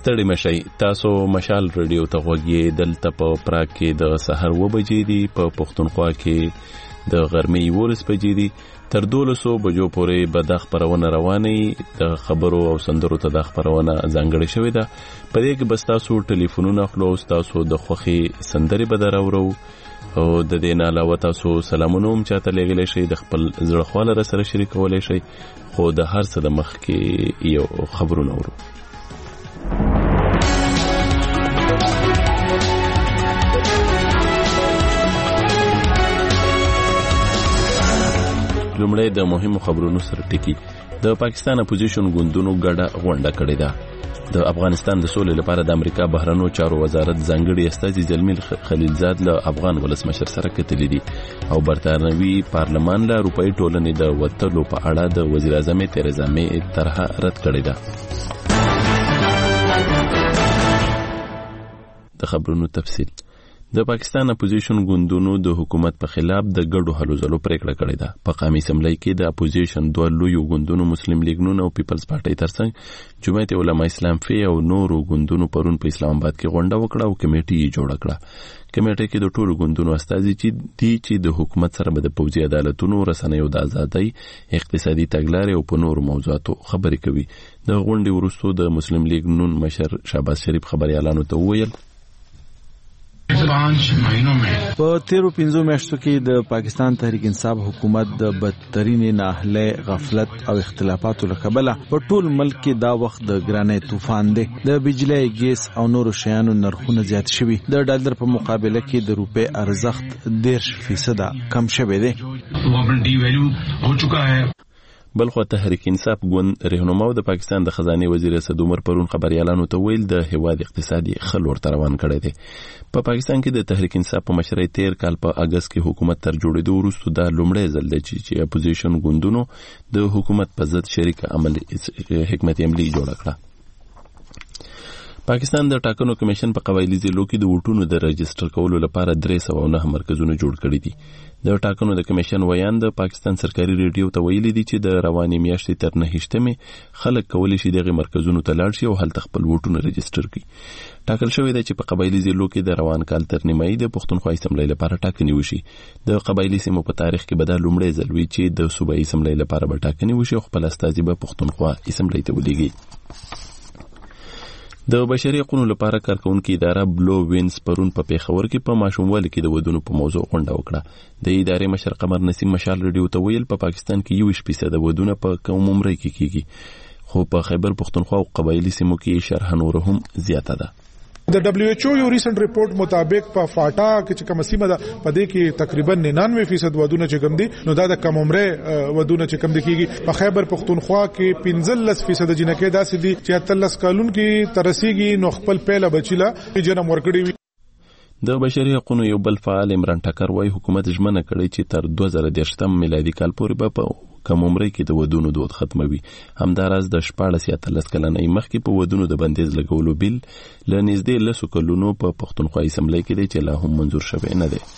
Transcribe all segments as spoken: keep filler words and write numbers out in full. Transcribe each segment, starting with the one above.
ستړي مشئ. تاسو مشال رادیو ته غوږی. دلته په پراګ کې د سحر و بجې دي، په پښتونخوا کې د غرمې یولس بجې دي. تر دولسو بجو پورې به د خبرونه روانې د خبرو او سندرو ته د خبرونه ځانګړې شوې ده. په دې کې بس تاسو ټلیفونونه خلو، تاسو د خوښي سندرې به درورو او د دې نه علاوه تاسو سلامونه هم چاته لګولای شئ، د خپل زړه خواله سره شریکولای شئ. خو د هر څه د مخ کې یو خبرونه ورو. لومړی د مهمو خبرونو سره ټکی. د پاکستان اپوزیشن ګوندونو ګډه غونډه کړې ده. د افغانستان د سولې لپاره د امریکا بهرنیو چارو وزارت ځانګړي استازي جلمیل خلیلزاد له افغان ولسمشر سره کتلي دي او برتانوي پارلمان له اروپאי ټولنې د وټلو په اړه د وزیر اعظم تریزا مې طرح رد کړې ده. د خبرونو تفصیل. د پاکستان اپوزیشن ګوندونو د حکومت په خلاف د ګډو هلو ځلو پریکړه کړې ده. په قومي اسمبلی کې د اپوزیشن دوه لوی ګوندونو مسلم لیگ نون او پیپلز پارټي ترڅنګ جمعیت علماء اسلام فی او نورو ګوندونو پرون په اسلام آباد کې غونډه وکړه او کمیټه یې جوړه کړه. کمیټه کې د ټولو ګوندونو استازي چې دي چې د حکومت سره د پوځي عدالتونو رسنیو د ازادۍ، اقتصادي تګلارې او په نورو موضوعاتو خبرې کوي. د غونډې وروسته د مسلم لیگ نون مشر شهباز شریف خبريالانو ته وویل په تیرو پنځو میاشتو کې د پاکستان تحریک انصاف حکومت د بدترینې ناهله، غفلت او اختلافاتو له کبله په ټول ملک کې دا وخت د ګرانۍ طوفان دی. د بجلی، ګیس او نورو شیانو نرخونه زیات شوي. د ډالر په مقابله کې د روپې ارزښت ډېر فیصده کم شوی دی. بلخو تحریک انصاف ګوند رهنما د پاکستان د خزانه وزیر اسد عمر پرون خبريالانو ته ویل د هواد اقتصادي خلور روان کړی دی. په پاکستان کې د تحریک انصاف په مشرۍ تیر کال په اگست کې حکومت تر جوړېدو وروسته د لومړی ځل دی چې اپوزیشن ګوندونو د حکومت په ضد شریک عمل حکمت عملی جوړ کړ. پاکستان د ټاکنو کمیشن په قبایلی ضلعو کې د ووټونو د رجستر کولو لپاره درې سوه او نه مرکزونه جوړ کړي دي. د ټاکنو د کمیشن ویان د پاکستان سرکاري ریډیو ته ویلي دي چې د روانې میاشتې تر نهشتمې خلک کولی شي دغه مرکزونو ته لاړ شي او هلته خپل ووټونه رجستر کړي. ټاکل شوی دی چې په قبایلی ضلعو کې د روان کال تر نیمایي د پښتونخوا اسمبلی لپاره ټاکنې وشي. د قبایلی سیمو په تاریخ کې به دا لومړی ځل وي چې د صوبایي اسمبلی لپاره به ټاکنې وشي او خپل استازي به پښتونخوا اسمبلی ته ولېږي. د بشري حقوقو لپاره کارکونکو اداره بلو وینز پرون په پیښور کې په ماشوموالي کې د ودونو په موضوع غونډه وکړه. د ادارې مشر قمر نسیم مشال ریډیو ته ویل په پاکستان کې یو فیصد ودونه په کوم عمر کې کیږي، خو په خیبر پښتونخوا او قبایلی سیمو کې شرح نور هم زیاته ده. د دبليو ایچ او یو ریسنت ریپورت مطابق په فاټا کې چې کوم سیمه ده په دې کې تقریبا ننانوے فیصد ودونه چې کم دي، نو دا د کم عمره ودونه چې کم دي کیږي. په خیبر پښتونخوا کې پنځلس فیصد جنکې داسې دي چې اتلس کالون کې ترسيږي نو خپل پیله بچیلا جنم ورکړي وي. د بشري حقوقو یو بل فعال عمران ټکر وايي حکومت ژمنه کړې چې تر دوه زره دېرشم میلادي کال پورې به په کم عمرۍ کې د ودونو دود ختموي. همداراز د شپاړس یا اتلس کلنۍ مخکې په ودونو د بندیز لګولو بیل له نږدې لسو کلونو په پښتونخوا اسمبلی کې دی چې لا هم منظور شوی نه دی.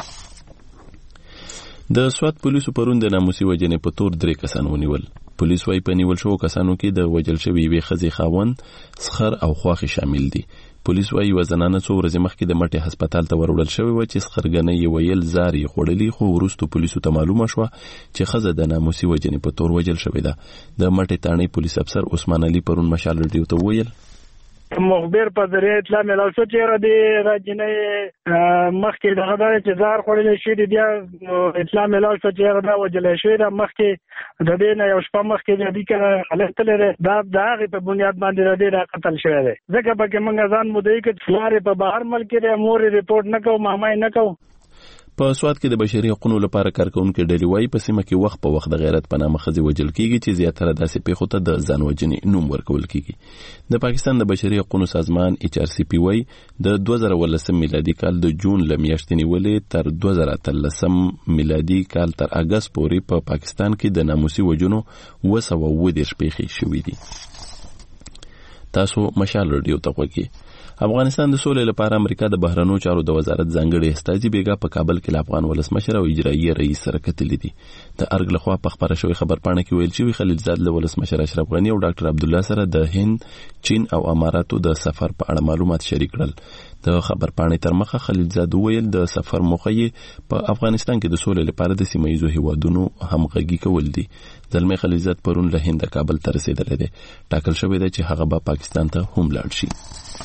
د سوات پولیسو پرون د ناموسي وجنې په تور درې کسان ونیول. پولیس وايي په نیول شوو کسانو کې د وجل شوي یوې ښځې خاوند، سخر او خواښې شامل دي. پولیس وايي یوه زنانه څو ورځې مخکې د مټې هسپتال ته وروړل شوې وه چې سخرګنۍ یې ویل زار یې خوړلي، خو وروستو پولیسو ته معلومه شوه چې ښځه د ناموسي وجنې په تور وجل شوې ده. د مټې تاڼۍ پولیس افسر عثمان علي پرون مشال ریډیو ته وویل مخبر په ذریعه اطلاع ملو شو چې را دي راجنې مخکې دغه دا چې زار خوړلې شي دي، بیا اطلاع ملو شو چې را دا وجلې شوی ده. مخکې د دې نه یو شپه مخکې د دې کې حالت لري دا د هغې په بنیاد باندې را دې را قتل شوی دی. ځکه پکې موږ ځان مدعي کړ چې لارې په بهر ملک کې مورې رپورټ نه کوو، مهمای نه کوو. په سوات کې د بشري حقوقو لپاره کارکونکو ډلې وايي په سیمه کې وخت په وخت د غیرت په نامه ښځې وژل کیږي چې زیاتره داسې پیښو ته د ځان وژنې نوم ورکول کیږي. د پاکستان د بشري حقوقو سازمان ایچ آر سی پی وايي د دوه زره ولسم میلادي کال د جون له میاشتې نیولې تر دوه زره اتلسم میلادي کال تر اگست پورې په پا پاکستان کې د ناموسي وژنو اوه سوه اووه دېرش پیښې شوې دي. تاسو مشال ریډیو ته غوږی. افغانستان د سولې لپاره امریکا د بهرنیو چارو د وزارت ځانګړي استازي بیګا په کابل کې له افغان ولسمشر او اجرایي رئیس سره کتلې دي. د ارګ لخوا په خبره شوی خبرپاڼه کې ویل شوی خلیل زاد له ولسمشر اشرف غنی او ډاکټر عبد الله سره د هند، چین او اماراتو د سفر په اړه معلومات شریک کړل. د خبرپاڼې تر مخه خلیل زاد ویل د سفر موخه یې په افغانستان کې د سولې لپاره د سیمه ییزو هیوادونو همغږي کول دي. زلمی خلیل زاد پرون له هند کابل ته رسیدلی دی. ټاکل شوی دی چې هغه به پاکستان ته هم لاړ شي.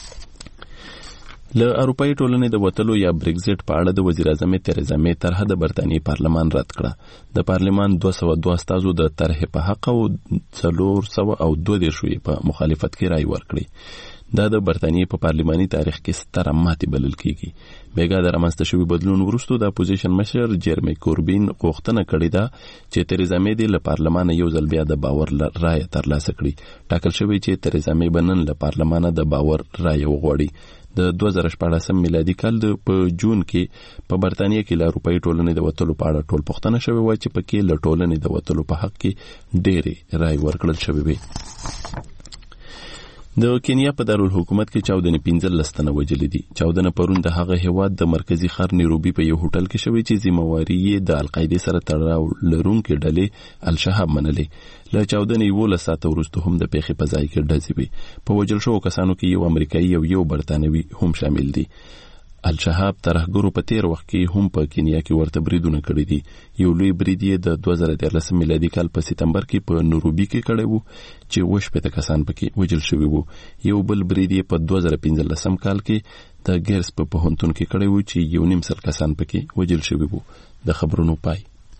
له اروپایي ټولنې د وتلو یا بریگزټ په اړه د وزیر اعظم تریزا مې طرحه د برتانیې پارلمان رد کړه. د پارلمان دوه سوه دوه استازو د طرحې په حق او څلور سوه او دوه دېرش یې په مخالفت کې رای ورکړي. دا د برتانیې په پارلماني تاریخ کې ستره ماتې بلل کیږي. بیګا د رامنځته شوي بدلون وروسته د اپوزیشن مشر جیرمی کوربین غوښتنه کړې ده چې تریزا مې د له پارلمانه یو ځل بیا د باور رایه ترلاسه کړي. ټاکل شوی چې تریزا مې به نن له پارلمانه د باور رایه وغواړي. د دوه زره شپاړسم میلادي کال په جون کې په برتانیې کې له اروپایي ټولنې د وتلو په اړه ټول پوښتنه شوې وه چې پکې له ټولنې د وتلو په حق کې ډېرې رای ورکړل شوې وې. د کینیا په دارالحکومت کې چاودنې پنځلس تنه وژلي دي. چاودنه پرون د هغه هیواد د مرکزي ښار نیروبي په یو هوټل کې شوې چې ذمہواري یې د القاعدې سره تړاو لرونکې ډلې الشهاب منلې. له چاودنې یولس ساعته وروسته هم د پیښې په ځای کې ډزې وې. په وژل شوو کسانو کې یو امریکایي او یو برتانوي هم شامل دي. الشهاب ترهګرو په تیر وخت کې هم په کینیا کې ورته بریدونه کړي دي. یو لوی برید یې د دوه زره دیارلسم میلادي کال په سپتمبر کې په نیروبي کې کړی وو چې اووه شپېته کسان پکې وژل شوي وو. یو بل برید یې په دوه زره پنځلسم کال کې د ګیرس په پوهنتون کې کړی وو چې یو نیم سل کسان پکې وژل شوي وو. د خبرونو پای.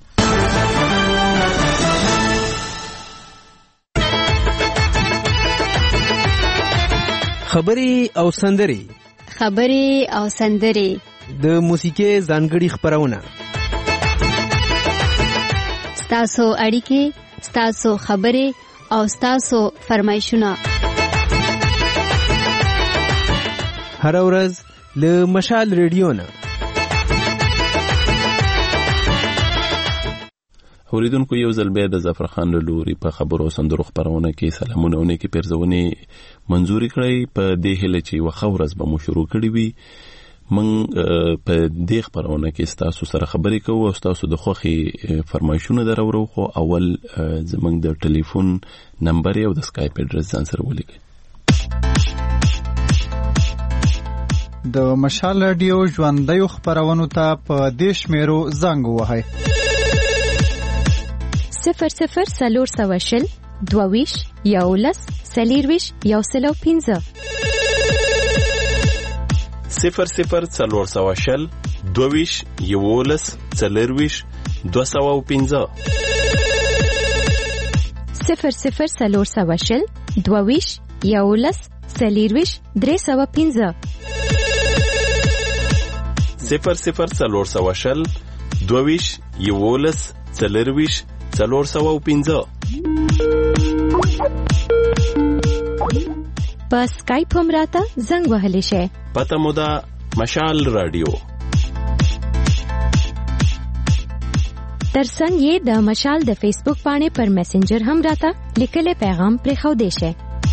خبري او سندري خبري او سندري د موسیقي ځانګړي خبرونه ستاسو اړیکې ستاسو خبري او ستاسو فرمایشونه هر ورځ له مشال ریډیو نه. اوریدونکو یو ځل بیا د ظفر خان له لوري په خبرو سندرو خبرونه کې سلامونه او نیکې پیرزونې منظوري کړئ. په دې هیله چې یوه ښه ورځ به مو شروع کړې وي. موږ په دې خبرونه کې ستاسو سره خبرې کوو او ستاسو د خوښې فرمایشونه در اورو. خو اول زموږ د ټلیفون نمبر او د سکایپ اډرس ځان سره ولیکئ. د مشال رادیو ژوندیو خبرونو ته په دې شمیرو زنګ ووهئ: صفر صفر څلور سوه شل دوه ویشت یولس څلېرویشت یو سل او پنځه. صفر صفر څلور سوه شل دوه ویشت یولس څلېرویشت دوه سوه او پنځه. صفر صفر څلور سوه شل دوه ویشت یولس څلېرویشت درې سوه پنځه. صفر صفر څلور سوه شل دوه ویشت یولس څلېرویشت څلور سوه او پنځه. په سکایپ هم راته زنګ وهلی شئ. پته مو ده مشال رادیو. ترڅنګ یې د مشال د فیسبوک پاڼې پر میسنجر هم راته لیکلی پیغام پرېښودی شئ.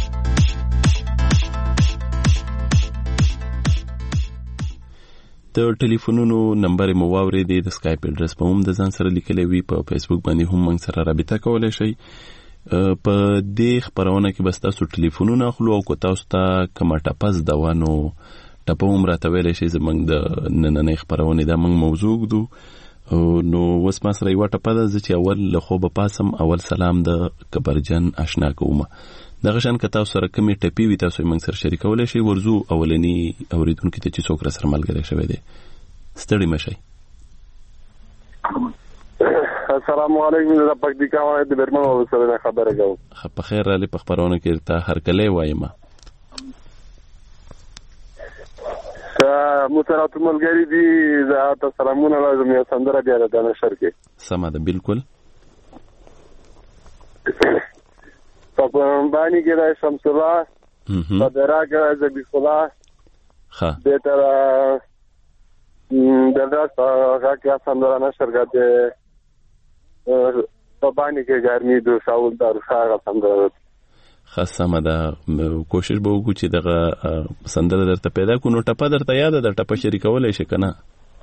د ټلیفونونو نمبر مو واورېدې. د سکایپ اډرس په هم د ځان سره لیکلی وي. په فیسبوک باندې هم موږ سره رابطه کولی شئ. په دې خبرونه کې به ستاسو ټلیفونونه اخلو او که تاسو ته کومه ټپه زده وه نو ټپه هم راته ویلی شئ. زموږ د نننۍ خپرونې دا موږ موضوع ږدو. نو اوس ما سره یوه ټپه ده. زه چې اول له خوبه پاسم اول سلام د کبرجن اشنا کومه. دغه شان که تاسو سره کومې ټپې وي تاسو یې موږ سره شریکولی شئ. ورځو اولني اورېدونکي ته چې څوک را سره ملګری شوی دی. ستړي مه شئ. السلام علیکم. زه پکتیکا وایم د برمن او سره خبره کوم. په خیر رالی په خبرونه کې تا هرکلی وایم. مترات ملګری دي. زه تاسو سلامونه لازم یو سندره بیا د نشر کې. سمه ده بالکل. په باندې کې د شمس الله په درا کې د زبیح الله ها د تر د داس هغه کې سندره نشر کړه. په باندې کې ګرمي د شاول دار ښه سندره. خاصه مده کوشش به وکړو چې دغه سندره درته پیدا کو. نو ټپه درته یاد ده؟ ټپه شریکولای شي کنه؟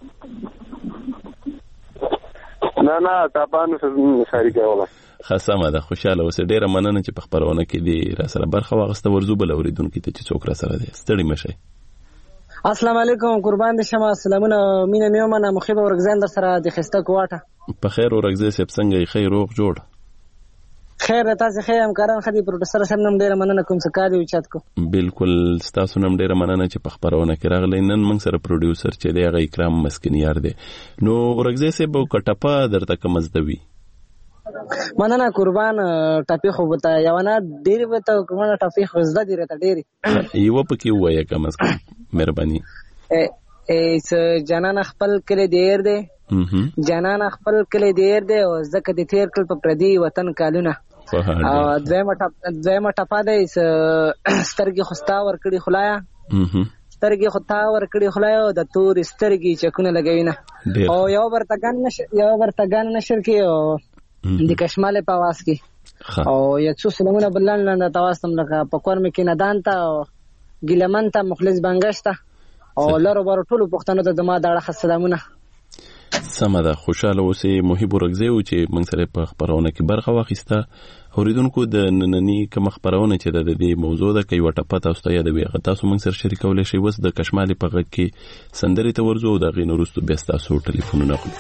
نه نه ټپه نه شریکولای. خاصه مده خوشاله اوسه. ډیره مننه چې په خبرونه کې دی را سره برخه واغسته. ورزو بل اوریدونکو ته چې څوک را سره دی. ستړي مشي. السلام علیکم، قربان دې شمه. سلامونه، مینه مې ومنه. مخیبه ورګزان در سره د خسته کوټه. په خیر ورګزې سپ څنګه یې؟ خیر روغ جوړ؟ خیر تاسو خیر همکاران خدي پروډوسر سره نم ډیره مننه کوم څه کار دی چات کو. بالکل تاسو نم ډیره مننه چې په خبرونه کې راغلی. نن موږ سره پروډوسر چې دی هغه اکرام مسکنیار دی. نو ورګزې سپ کټپا درته کوم زدوي؟ مننه قربان. ټاپي خو بتا یو نه ډیر وته کومه ټاپي خو زده دی رته ډیری یو پکې وایي کوم مهرباني. ایس جنان خپل کلی دیر دی، جنان خپل کلی دیر دی او زکه د تیر کل په پردي وطن کالونه. او دویمه دویمه ټپا دی سترګي خوستا ور کړی خلایا، سترګي خوتا ور کړی خلایا د تور سترګي چکونه لګوینه. او یو ورتګان نشر یو ورتګان نشر کې او د کشماله په واس کې او یو څو سلامونه بلان لاند تاسو لکه په کور مې کې ندان ته ګلمن ته مخلص بنګشته او لارو بارو ټولو پښتنو ته د ما داړه سلامونه. سمه ده، خوشاله اوسې. محب ورګزې و چې موږ سره په خبرونه کې برخه واخیسته. اوریدونکو د نننی کوم خبرونه چې د دې موضوع ده کوي وټه پته اوسته یادوي هغه تاسو موږ سره شریکولای شئ. وس د کشمالي په غږ کې سندرې ته ورځو د غینو وروسته بیا تاسو ټلیفونونه اخلو.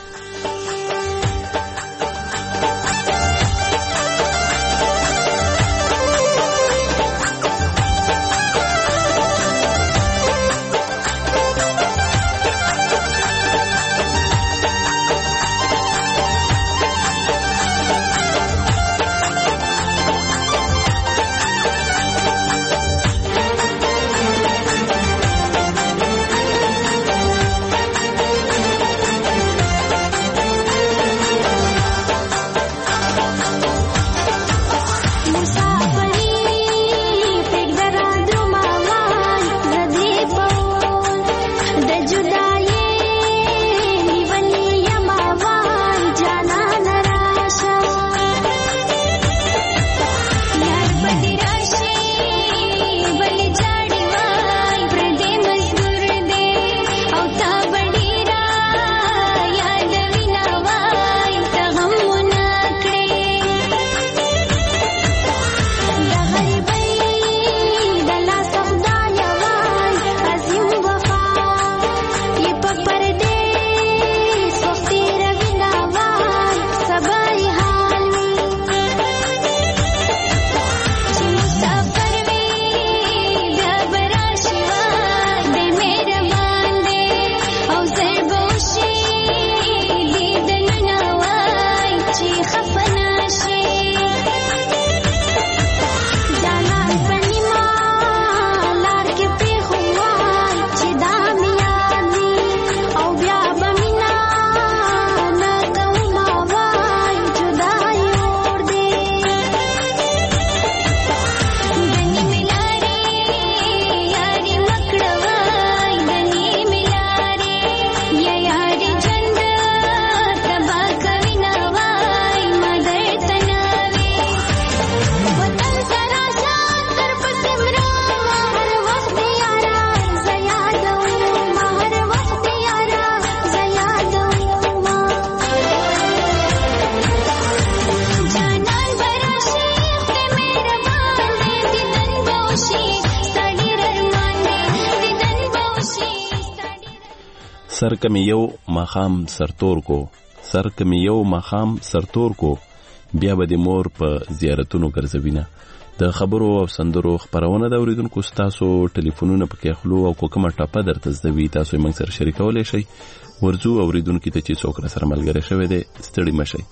سر کمی یو مخام سرتور کو سر کمی یو مخام سرتور کو بیا به د مور په زیارتونو ګرځوینه. د خبرو او سندرو خبرونه د اوریدونکو تاسو ټلیفونونه پکې اخلو او کومه ټاپه درته زوي تاسو یې موږ سره شریکولای شئ. ورځو اوریدونکو ته چې څوک را سره ملګری شوی دی ستړي مشئ.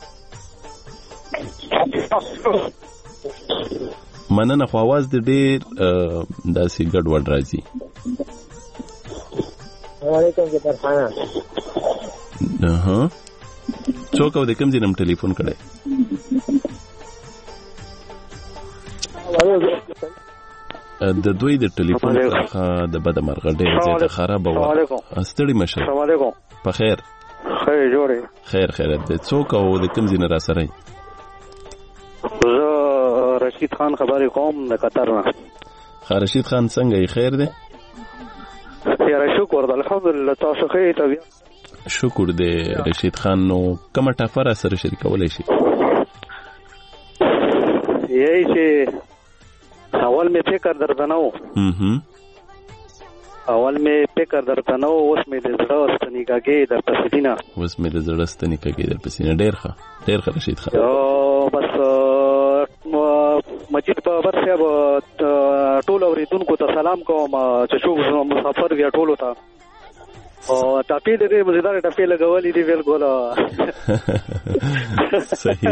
مننه، خو आवाज دې ډېر داسې ګډوډ راځي. وعلیکم السلام. ها څوک او د کوم ځای نم ټلیفون کړی؟ د دوی د ټلیفون څخه د بد مرغه ډېر زیاته خراب و. ستړي مشه. السلام علیکم. په خیر. خیر جوړه. خیر خیر. د څوک او د کوم ځای نه را سره؟ زه رشید خان خبرې کوم د قطر نه. ښه رشید خان څنګه یې خیر دی؟ یاره شکر د الحمدلله تاسو ښه طبیعت؟ شکر دی رشید خان. نو کومه ټاپه را سره شریکولی شي؟ یی چې اول مې فکر درته نه و اول مې فکر درته نه و اوس مې د زړه ستنې کاږي در پسې دي نه اوس مې د زړه ستنې کاږي در پسې نه. ډېر ښه ډېر ښه رشید خان. بس مجید بابر صاحب ټول اورېدونکو ته سلام کوم چې څوک مسافر وي ټولو ته. او ټاپې دې مزیدار ټاپې لګولې دي بالکل صحیح.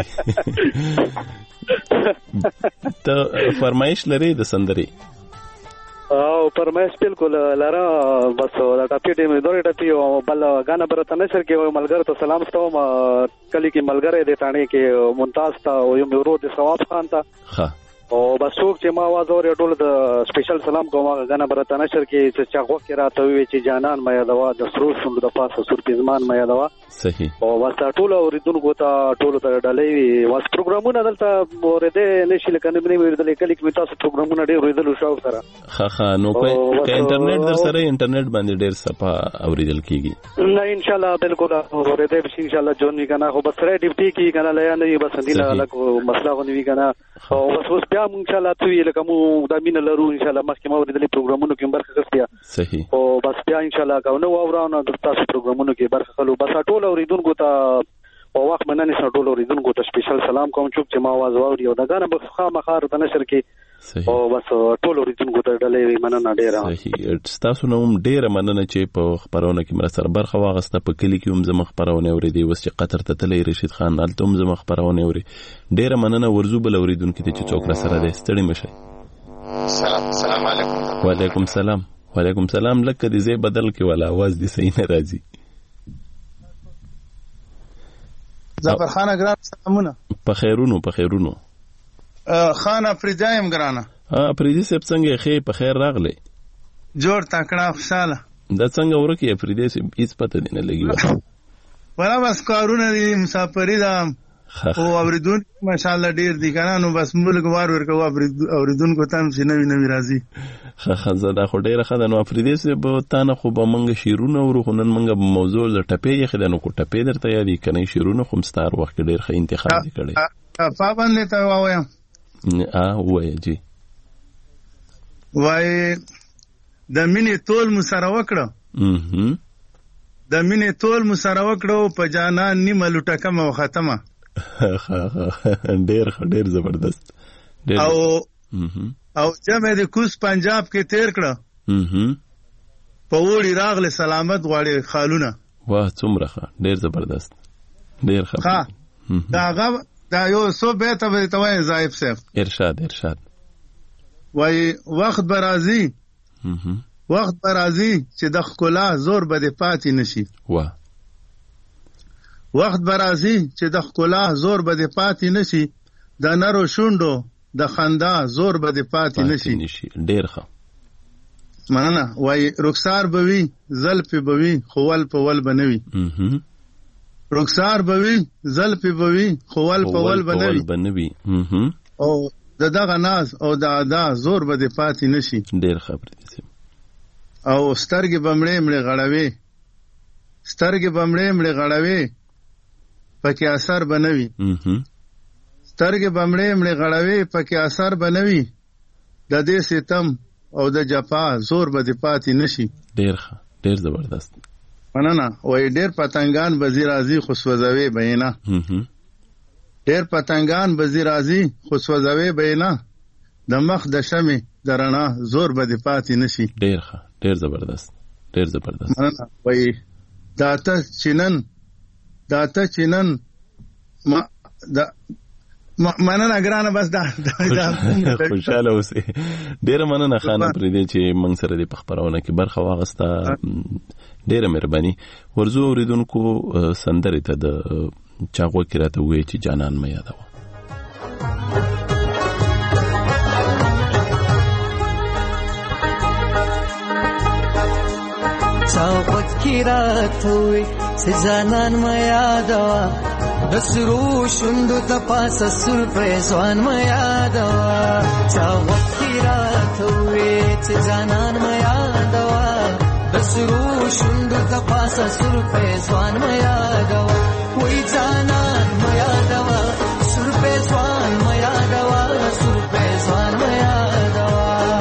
ته فرمایش لري د سندري؟ او فرمایش بالکل لاره. بس دا ټاپې دې مزیدار ټاپې او بل غانا برته نشر کې ملګر ته سلام ستوم کلی کې ملګری دې تانه کې ممتاز تا او یو ورو د ثواب خان ته. ها او بس څوک چې ما आवाज اوري ټول د سپیشل سلام کوم غانا برته نشر کې چې چاغو کې راته وی چې جانان مې دوا د سرور شوند د پاسه سور پزمان مې دوا. صحیح. او بس ټول اوریدونکو ته ټول ته ډلې واس پروګرامونه دلته ورته نشي لکه نه مې ورته کلی کې تاسو پروګرامونه ډېر ورېدل شو سره. ها ها نو په انټرنیټ در سره انټرنیټ باندې ډېر صفه اوریدل کیږي؟ نه ان شاء الله بالکل ورته به ان شاء الله جون وی کنه خو بس رې ډیپټي کی کنه لیا نه بس دینه الګ مسله غونې وی کنه. او بس اوس بیا ان شاء الله ته لکه مو د مين لرو ان شاء الله مخکې ما ورته پروګرامونو کې برخه غوښتیا. صحیح. او بس بیا ان شاء الله کاونه واورانو د تاسو پروګرامونو کې برخه خلو. بس ټول اوریدونکو ته او وخت مننه سره ټول اوریدونکو ته سپیشل سلام کوم چې ما आवाज واوري او دا غانه په خامخار د نشر کې. صحیح. او بس ټول اوریدونکو ته ډلې مننه ډیره. صحیح. تاسو نو هم ډیره مننه چې په خبرونه کې مر سره برخه واغسته. په کلی کې هم زما خبرونه اورېدي اوس چې قطر ته تللی رشید خان الته هم زما خبرونه اوري. ډیره مننه ورزو بل اوریدونکو ته چې څوک را سره دی. ستړي مشه. سلام سلام علیکم. وعلیکم سلام. وعلیکم سلام. لکه دې زی بدل کې ولا आवाज دې صحیح نه راځي. زبر خان ګران سلامونه. په خیرونو په خیرونو. خان افریدایم ګرانه. ها افریدی صاحب څنګه خې په خیر راغله؟ جوړ تکړه خوشاله. دا څنګه ورکی افریدی صاحب هیڅ پته نه لګي. ولا بس کارونه دي مسافری دا او اوریدون ماشاءالله ډیر دي کنه. نو بس ملک وار ورکو اوریدون کو تم چې نوی نوی راځي. خزه دا خو ډیره خدانو افریدی صاحب تانه خو به منګه شیرونه ورو خنن منګه موضوع د ټپې یې خدانو کو ټپې درته یادی کنه شیرونه خو مستار وخت ډیر ښه انتخاب کړي. پابند ته وایم. ا وای جی وای د مینې تول مسره وکړه. mhm د مینې تول مسره وکړو په جانان نیمه لټه کم او ختمه. ډیر ډیر زبردست. او او جمع د کوس پنجاب کې تیر کړه. mhm په وړي راغله سلامت غواړي خالونه. واه څومره ډیر زبردست. ډیر ښه. ها دا غو دا یو سو به ته به توای زایب صاحب. ارشاد ارشاد. وای وخت برازي. mhm وخت برازي چې د خلا زور به د پاتې نشي. واه وخت برازي چې د خلا زور به د پاتې نشي. د نرو شوندو د خندا زور به د پاتې نشي. ډیر ښه. مننه. وای رخسار بوي زلفي بوي خوول په ول بنوي. mhm رخسار بوي زلفي بوي خوول په ول بنوي. mhm او د دغه ناز او د ادا زور به د پاتې نشي. ډیر خبرې دي. او سترګې بمړې مړې غړوي. سترګې بمړې مړې غړوي پکې اثر بنوي. mhm سترګې بمړې مړې غړوي پکې اثر بنوي. د دې ستم او د جفا زور به د پاتې نشي. ډیر ښه. ډیر زبردست. مننه. وای ډیر پتنګان بزی راځي خو سوځوي بینا. mhm ډیر پتنګان بزی راځي خو سوځوي بینا. د مخ د شمه درنا زور به د پاتې نشي. ډیر ښه. ډیر زبردست. ډیر زبردست. مننه. وای داته چینن داته چینن ما دا مننه ګرانه. بس دا خوشاله اوسې. ډیر مننه خان پرې دې چې موږ سره دې په خبرونه کې برخه واغسته. ډیره مهرباني. ورزو اوریدونکو سندرې ته د چاغو کې راته وې چې جانان مې یادوه. چاغو کې راته وې چې ځانان مې یادوه د سرو شونډو ته پاسه سور پریزوان مې یادوه چا وخت کې راته وې چې ځانان مې یادوه د سرو شونډو ته پاسه سور پریزوان مې یادوه وې ځانان مې یادوه سور پریزوان مې یادوه سور پریزوان مې یادوه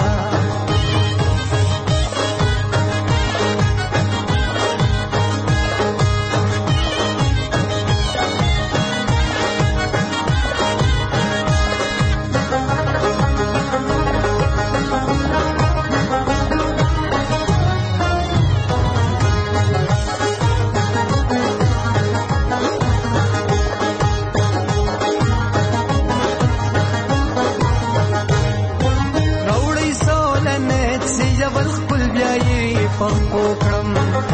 پخپو کړم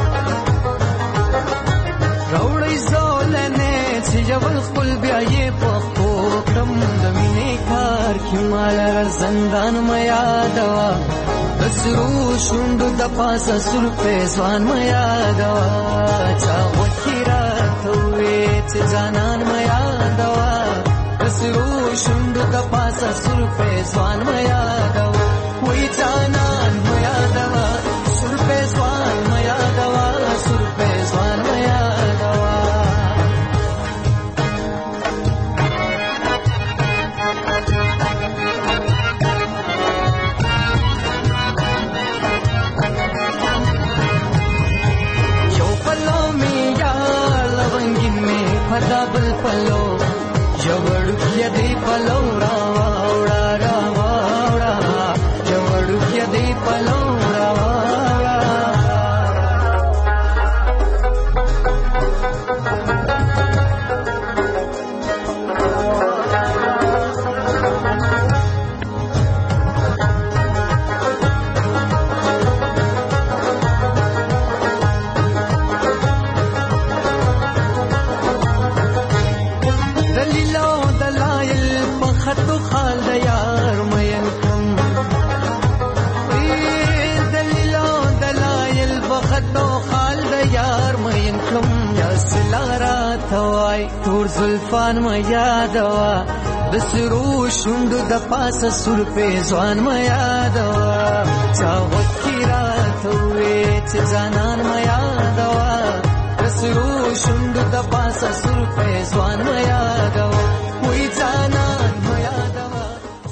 راوړی زولنې چې جبل خپل بیا یې پخپو کړم د مینې کار کې مال زندان مې یادوه د سرو شونډو د پاسه سور پېزوان مې یادوه چا وکې راته وې چې ځانان مې یادوه د سرو شونډو د پاسه سور پېزوان مې یادوه وې ځانان مې یادوه سور پېزوان مې یادوه سور پېزوان مې یادوه یو پلو مې یا لونګین مې پدا بل پلو جوړ کیا دې پلو راوا وړا راوا وړا جوړ کیا دې پلو تور زلفان ما یادوا د سرو شونډو د پاسه سور پېزوان ما یادوا چا وکې راته وې چې ځانان ما یادوا د سرو شونډو د پاسه سور پېزوان ما یادوا وې ځانان ما یادوا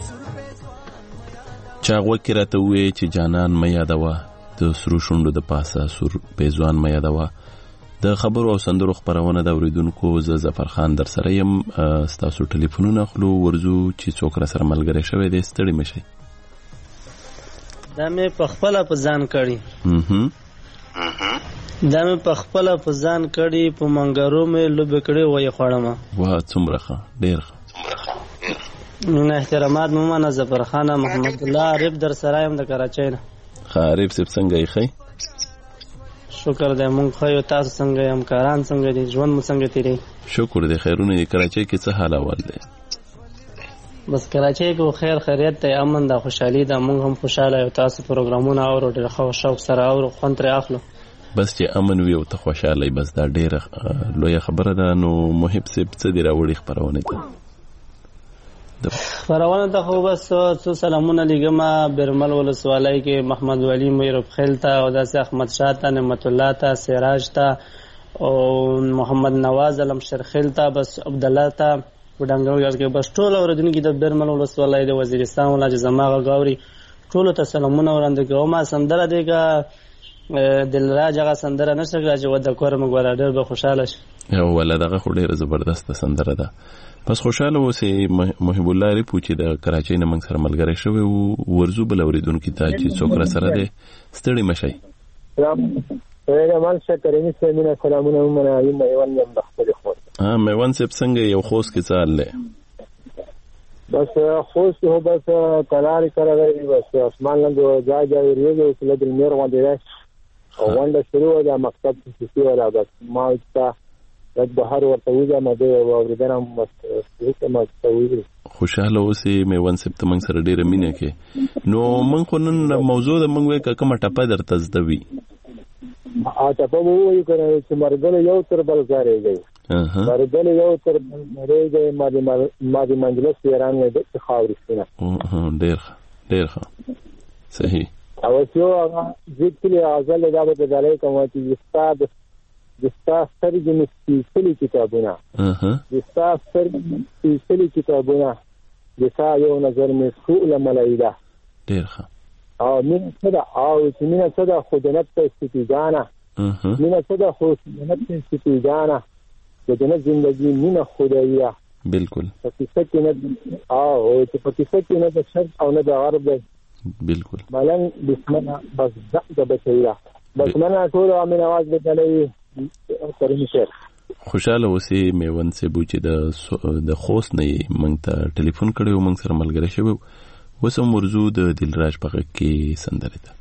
چا وکې راته وې چې ځانان ما یادوا د سرو شونډو د پاسه سور پېزوان ما یادوا د خبرو او سندرو خبرونه د اوریدونکو ز ظفر خان در سره يم تاسو ټلیفونونه خلو ورزو چې څوک را سره ملګری شوی دی ستړي مشي دا مې په خپل په ځان کړی دا مې په خپل په ځان کړی په منګرو مې لوب کړی وای خوړم واه څومره ښه ډیر ښه نو احترامات مو منه ظفر خان محمد الله عارف در سره يم د کراچۍ نه عارف سب څنګه یې خی شکر دې مونږ خو یو تاسو څنګه یم کاران څنګه دي ژوند مو څنګه تیری شکر دې خیرونه دې کراچۍ کې څه حال اول دی بس کراچۍ کې خیر خیریت ته امن دا خوشحالي دا مونږ هم خوشاله یو تاسو پروګرامونه او ډېر خو شوق سره او خوند تر اخلو بس چې امن وي او ته خوشاله بس دا ډېر لوی خبره ده نو محب سي څه دی راوړي خبرونه ته خبرونه ته خو بس څو سلامونه لګما برمل ولسوالۍ کې محمد ولی مېرب خیلتا او داس احمد شاه ته نعمت الله ته سراج ته او محمد نواز علم شرخیل ته بس عبد الله ته وډنګو کې بس ټول اوردونکو د برمل ولسوالۍ د وزیرستان ولاج زماغه غاوري ټول ته سلامونه وړاندې کوم سندره دیګه دلراج هغه سندره نشګه چې ود کورم غواړه ډېر به خوشاله شي یو ولادغه خو ډېر زبردست سندره ده پس خوشاله اوسې محب الله ری پوچې د کراچۍ نه موږ سره ملګری شوی او ورزو بل اوریدونکو ته چې څوک را سره ده ستړي مشي یا مال شکرینی سیمینه سلامونه مونږه یم ایوان یم بخته خو ها میوان سپ څنګه یو خوست کې څال له بس خوست هو بس قرار کړی بس اسمان لاندې ځای ځای ریږي چې د میر باندې او ونده شروع ده مکتب چې ولا بس ما ته د بهر ورته وځه ما دی او ورته مست ما ته خوشاله اوسې میوان سپ ته موږ سره ډیره مینه کې نو موږ خو نن موضوع د موږ کومه ټاپه درته زدوي اته په وایي کنه چې مرګل یو تر بل ځارېږي مرګل یو تر بل ځارېږي ما دې ما دې منځلس ایران نه د خاورستانه ډېر ډېر ښه صحیح او چې هغه ځکه ازل دا به دلای کوم چې استاد د استاد سرګن سپیڅلي کتابونه اها د استاد سرګن سپیڅلي کتابونه د تا یو نظر مې سوء ملایده ډېر ښه او مين صدا او چې مين صدا خودنت ته استفیدانه اها مين صدا خودنت ته استفیدانه د جنت ژوندۍ مين خدایه بالکل پکې څه نه او چې پکې څه نه د شرق او نه د غرب بالکل مالن بسم الله بس د بچیا بس منه ټول امین आवाज بدلې کریم شیر خوشاله اوسې میوند سے بوچې د د خوست نه مونږ ته ټلیفون کړو مونږ سره ملګری شوو وسم مرزو د دلراج په کې سندره ده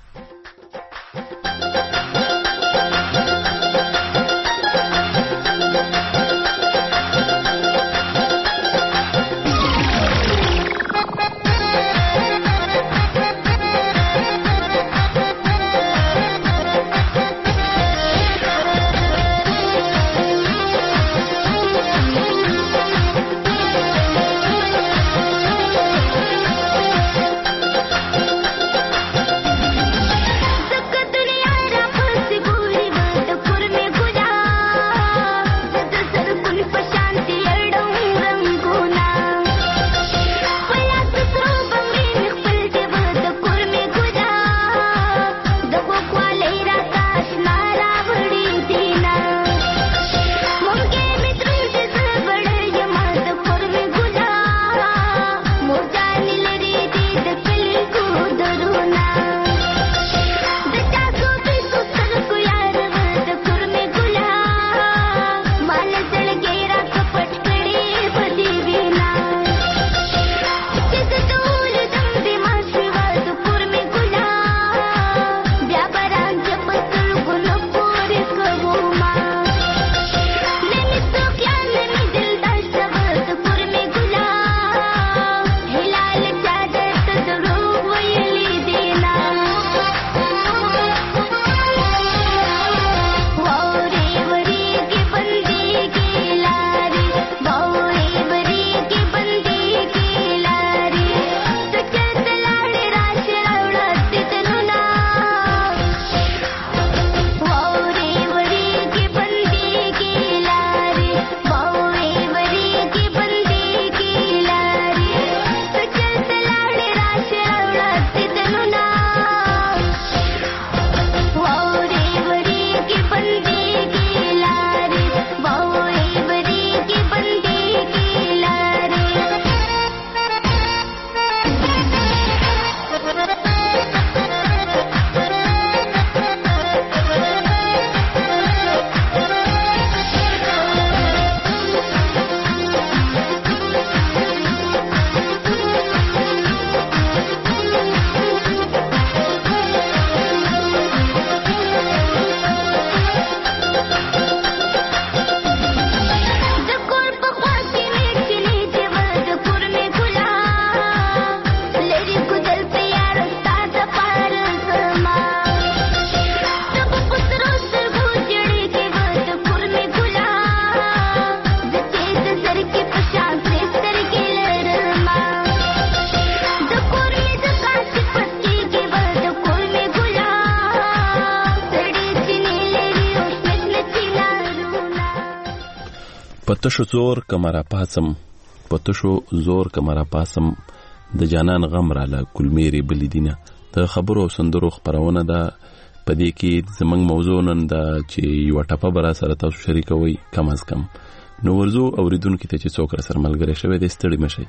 پتشو زور کمرا پاسم پتشو زور کمرا پاسم د جانان غم را له کلمیری بلیدینه د خبرو او سندرو خبرونه ده پدې کې زمنګ موضوع نن دا چې یو ټاپه برا سره تاسو شریکوي کم از کم نو ورزو اوریدونکو ته چې څوک سره ملګری شوی د ستړي مشي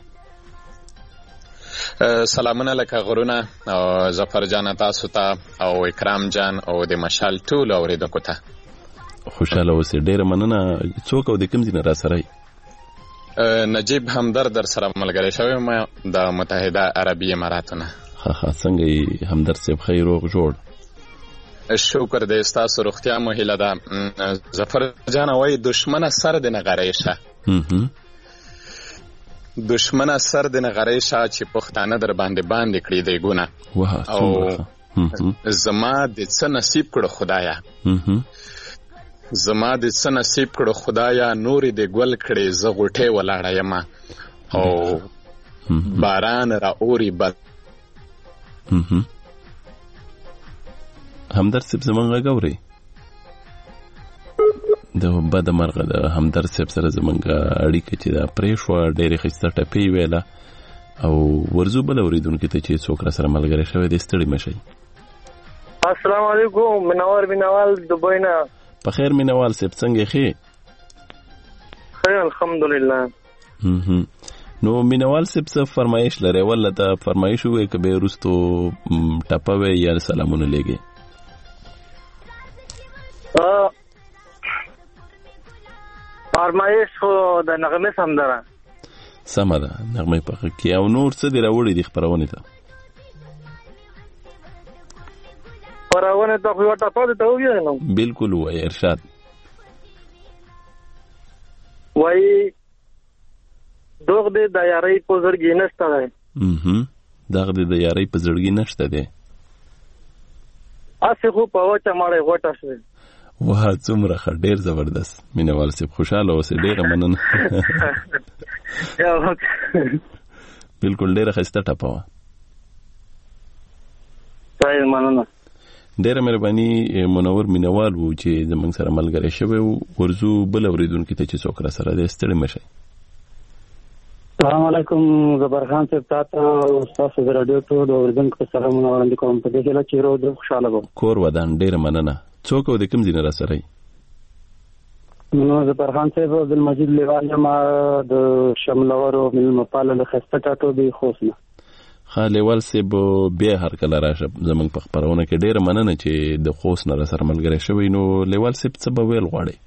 سلامونه لکه غرونه او ظفر جان تاسو ته او اکرام جان او د مشال ټول اوریدونکو ته خوشاله اوسې ډېر مننه څوک او د کوم ځای را سره نجیب همدرد در سره ملګری شوی ما د متحده عربی اماراتونه ها ها څنګه همدرد صاحب خیر او جوړ شکر دې تاسو روغتیا مو هیله ده ظفر جان وای دشمنه سر د نغریشه دشمنه سر د نغریشه چې پښتانه در باندې باندې کړی دی ګونه واه او زما د څه نصیب کړو خدایا زما د څه نصیب کړو خدایا نورې د ګل کړې زه غوټې ولاړه یم او باران را اوري بد همدرد صاحب زمونږ غږ اورئ د بده مرغه د همدرد صاحب سره زمونږ اړیکه چې دا پرې شوه ډېرې ښایسته ټپې ویله او ورځو بل اورېدونکي ته چې څوک را سره ملګری شوی دی ستړي مه شئ. السلام علیکم منور مینوال دبۍ نه. په خیر مینوال صاحب څنګه ښې؟ خیر الحمدلله. نو مینوال صاحب څه فرمایش لرئ؟ ولا ته فرمایش ووایئ که بیا وروستو ټپه وی یا سلامونه لیږئ؟ فرمایش خو د نغمې سندره سمه ده نغمې پخه کړي او نور څه دې راوړي دي خپرونې ته؟ خپرونې ته خو یوه ټپه درته وویل نو بلکل ووایه ارشاد. وایي دوغ دې د یارۍ په زړګي نشته دی. دغ دې د یارۍ په زړګي نشته دی. هسې خو په وچه مړۍ غوټه شوې. واه څومره ښه ډېر زبردست مینوال صاحب خوشحاله اوسئ ډېره مننه. بلکل ډېره ښایسته ټپه وه. صحیح مننه. ډېره مهرباني منور مینوال و چې زموږ سره ملګری شوی و. ورځو بل اورېدونکي ته چې څوک را سره دی ستړي مه شئ. السلام علیکم زبرخان صاحب تاسو تاسو د رادیو ټول اورېدونکو ته سلامونه وړاندې کوم. په دې هیله چې روغ ډېر خوشحاله به کور ودان. ډېره مننه. څوک او د کوم ځای نه را سره یې؟ نو زبرخان صاحب عبدالمجید لیوال یم د شملور او میلمه پاله له ښایسته ټاټوبي خوست نه. ښه لیوال صاحب بیا هر کله راشه زموږ په خپرونه کې. ډېره مننه چې د خوست نه را سره ملګری شوی. نو لیوال صاحب څه به ویل غواړئ؟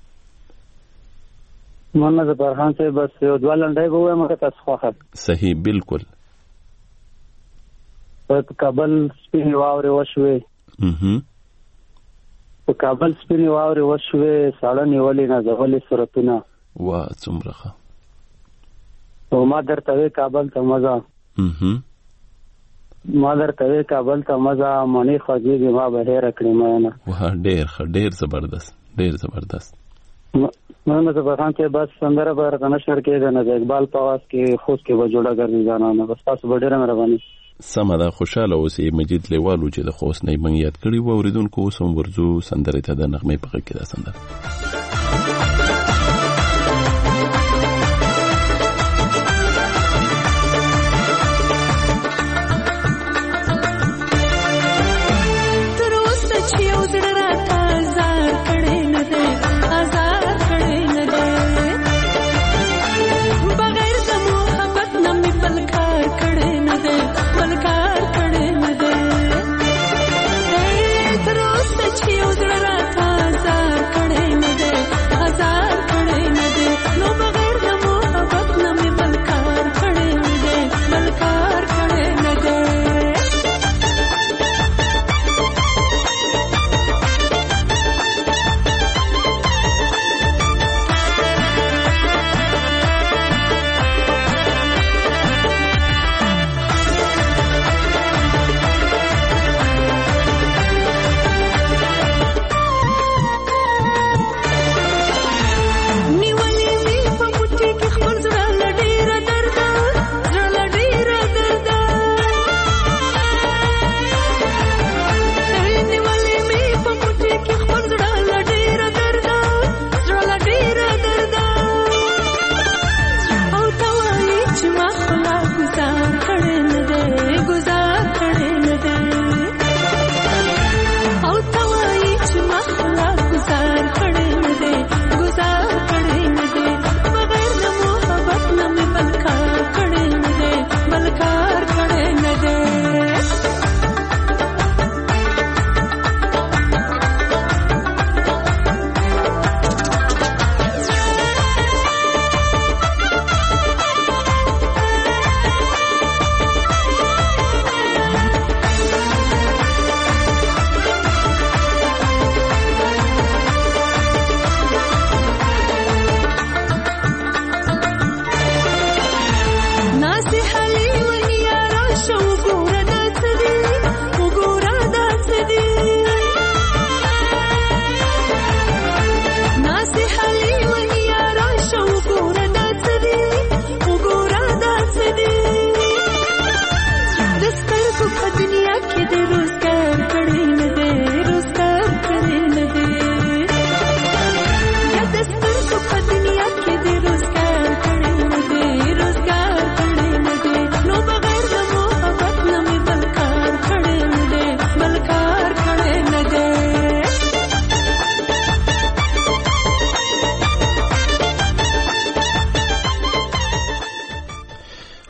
مننه زبرخان صاحب بس یو دوه لنډۍ به ووایم که تاسو خوښه. صحیح بلکل. په کابل سپینې واورې وشوې په کابل سپینې واورې وشوې ساړه نیولې نازولې صورتونه. واه څومره ښه. او ما درته وې کابل ته مزه ما درته وې کابل ته مزه مڼې خوږې دي ما به هېره کړې مینه. واه ډېر ښه ډېر زبردست ډېر زبردست. مننه زبرخان صاحب بس سندره به راته نشر کېده نه د اقبال په اواز کې خوست کې به جوړه ګرځي ځانانه. بس تاسو به ډېره مهرباني. سمه ده خوشحاله اوسئ. مجید لیوال و چې د خوست نه یې موږ یاد کړي وو. اورېدونکو اوس هم ورځو سندرې ته د نغمې په غږ کې دا سندره. Azar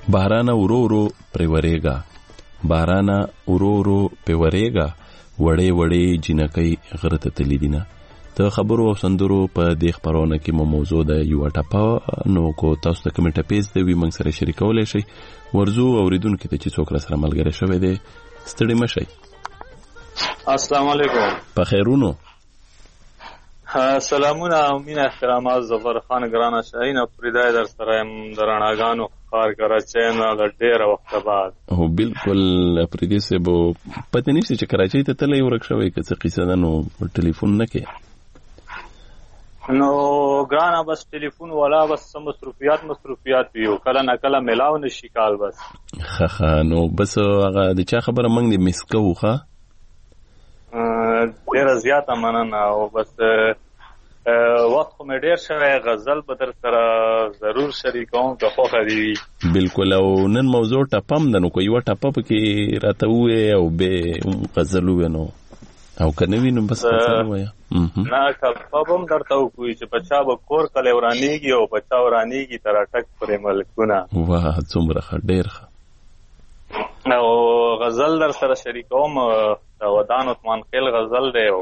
باران ورو ورو پرورېګا باران ورو ورو پرورېګا وړې وړې جنکۍ غره ته تللی دي نه. د خبرو او سندرو په دې خپرونه کې مو موضوع د یوه ټپه نو کو تاسو ته کومې ټپې زده وي موږ سره شریکولی شئ. ورځو اورېدونکي ته چې څوک را سره ملګری شوی دی ستړي مه شئ. السلام علیکم. په خیرونو. سلامونه او مینه احترامات. ظفر خان ګرانه شاهین فریدای در سره یم د رڼاګانو ښار کراچۍ نه د ډېره وخته بعد. هو بالکل فریدي صاحب پته نشته چې کراچۍ ته تللی ورک شوی که څه قیصه ده نو ټلیفون نه کې نو ګرانه بس ټلیفون والا بس مصروفیات مصروفیات ویو کله نه کله ملاو نشي کال بس ښه ښه نو بس هغه د چا خبره موږ دې مس کوو ښه ډېره زیاته مننه او بس وخت خو مې ډېر شوی غزل به در سره ضرور شریکوم که خوښه دې وي. بالکل او نن موضوع ټپه هم ده نو که یوه ټپه پکې راته ووایې او بې غزل ووایې نو او که نه وي نو بس غزل ووایه. نه ټپه به هم درته وکوي چې په چا به کور کلی ورانېږي او په چا ورانېږي تر اټک پرې ملکونه. واه څومره ښه ډېر ښه. او غزل در سره شریکوم د ودان عثمان خیل غزل دی او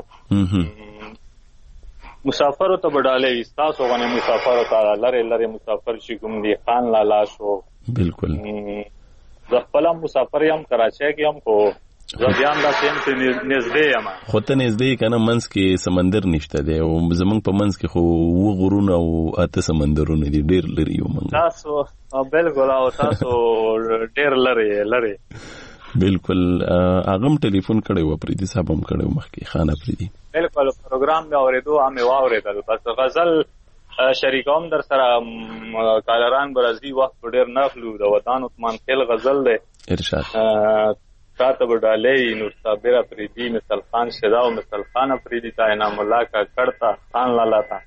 مسافرو ته به ډالۍ وي ستاسو غوندې مسافرو ته لرې لرې مسافر چې کوم دي خان لالا شو. بالکل زه خپل هم مسافر یم کراچۍ کې هم خو زه بیا هم داسې یم چې نږدې یم. خو ته نږدې یې که نه منځ کې سمندر نشته دی او زموږ په منځ کې خو اووه غرونه او اته سمندرونه دي ډېر لرې یو موږ. تاسو بالکل او تاسو ډېر لرې لرې. بالکل هغه هم ټلیفون کړی و پریدي صاحب هم کړی و مخکې خان افریدي. بالکل پروګرام مې اورېدو همې واورېدل بس غزل شریکوم در سره کالران به راځي وخت به ډېر نه اخلو د ودان عثمان خیل غزل دی ارشاد تا ته به ډالۍ نور صابر افریدي مثل خان شدا او مثل خان افریدي ته انعام الله کاکړ ته خان لالا ته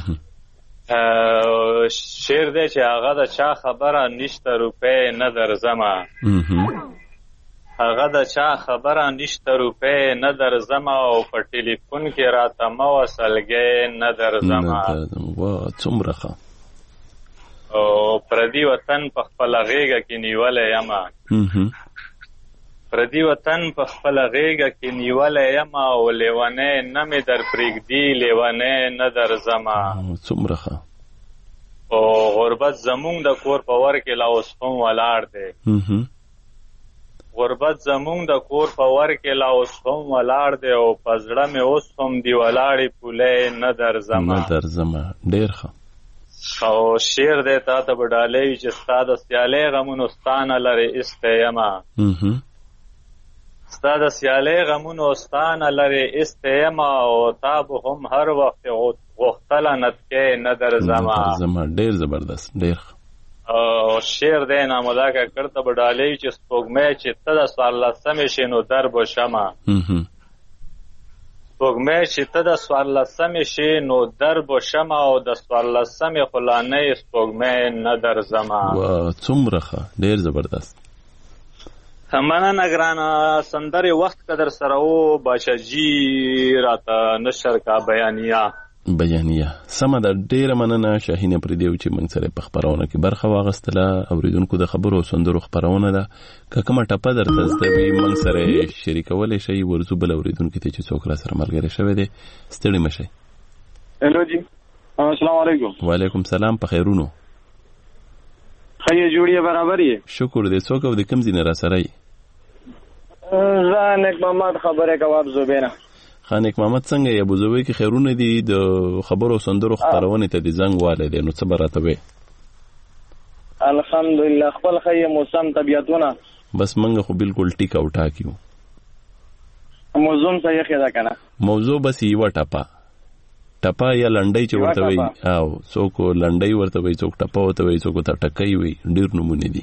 شعر دی چې هغه د چا خبره نشته روپۍ نه درځمه هغه د چا خبره نشته روپۍ نه درځمه او په ټلیفون کې راته مه وصلګۍ نه درځمه. واه څومره ښه. او پردي وطن په خپله غېږه کې نیولی یمه پردي وطن په خپله غېږه کې نیولی یمه او لیونی نه مې در پرېږدي لیونی نه درځمه. څومره ښه. او غربت زمونږ د کور په ور کې لا اوس هم ولاړ دی غربت زمونږ د کور په ور کې لا اوس هم ولاړ دی او په زړه مې اوس هم دی ولاړې پولۍ نه درځمه نه درځمه. ډېر ښه. او شعر دی تا ته به ډالۍ وي چې ستا د سیالۍ غمونو ستا نه لرې ایستی یمه ستا د سیالۍ غمونو ستا نه لرې ایستی یمه او تا به هم هر وخت غوښتله نتکۍ نه درځمه. ډېر زبردست ډېر ښه. او شعر دی نامدا کاکړ ته به ډالۍ چې سپوږمۍ چې ته د څوارلسمې شې نو در به شمه سپوږمۍ چې ته د څوارلسمې شې نو در به شمه او د څوارلسمې خو لا نه یې سپوږمۍ نه درځمه. څومره ښه ډېر زبردست. مننه ګرانه سندرې وخت که در سره و باچاجي راته نشر کا بیانیه بیانیه. سمه ده ډېره مننه شاهین افریدي چې موږ سره په خپرونه کې برخه واخیستله. اورېدونکو د خبرو او سندرو خپرونه ده که کومه ټپه درته زده وي موږ سره شریکولی شئ. ورځو بل اورېدونکي ته چې څوک را سره ملګری شوی دی ستړي مه شئ. هلو جی السلام علیکم. وعلیکم سلام. په خیرونو ښه یې جوړ یې برابر یې شکر دی. څوک او د کوم ځای نه را سره یې؟ زه نیک محمد خبرې کوم ابوزوبۍ نه. ښه نیک محمد څنګه یې ابوزوبۍ کې خیرونه دي؟ د خبرو او سندرو خپرونې ته دې زنګ والی دی نو څه به راته وایې؟ الحمدلله خپل ښه یې موسم طبیعتونه بس موږ خو بالکل ټیک او ټاک یو. موضوع څه یې ده که نه؟ موضوع بس یوه ټپه ټپه یا لنډۍ چې ورته وایي او څوک لنډۍ ورته وایي څوک ټپه ورته وایي څوک ورته ټکۍ وایي ډېر نومونه دي.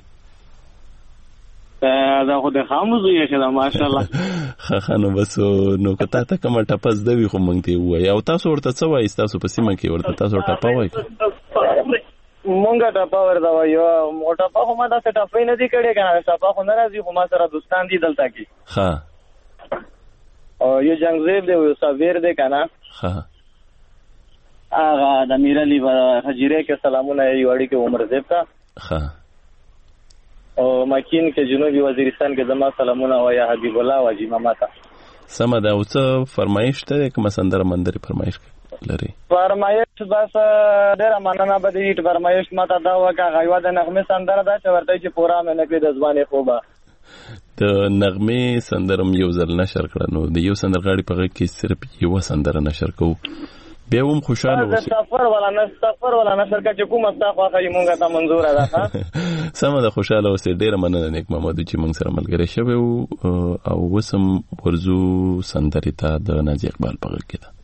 دا خو د ښه موضوع یې ښه ده ماشاءالله. ښه ښه نو بس نو که تا ته کومه ټپه زده وي خو موږ ته یې ووایي. او تاسو ورته څه وایي ستاسو په سیمه کې ورته تاسو ټپه وایي؟ مونږ ټپه ورته وایو. ټپه خو ما داسې ټپۍ نه دي کړې که نه ټپه خو نه راځي خو ما سره دوستان دي دلته کې ښه او یو جنګزیب دی یو صابر دی که نه ښه هغه د میرعلي حجیرې کې سلامونه یې یو اړیکې عمر زیب ته ښه او مکین کې جنوبي وزیرستان کې زما سلامونه او یا حبیب الله واجی ماما ته. سمه ده. او څه فرمایش ته کوم سندره مندري فرمایش لري؟ فرمایش بس ډېره مننه به دې فرمایش ماته دا وکړه غیوا د نغمه سندره ده چې ورته چې پورا مې نه کړې د ځوانې خوبه د نغمه سندرم یو ځل نشر کړه. نو د یو سندرغاړي په غږ کې صرف یو سندره نشر کوو بیا هم خوشاله اوسئ. سفر ولا نه سفر ولا نشر کا چې کومه ستا خواخه یې مونږ ته منظوره ده ښه. سمه ده. خوشاله اوسئ. ډېره مننه نیک محمد چې مونږ سره ملګری شوی وو او اوس هم ورځو سندرې ته د نازي اقبال په غږ کې ده.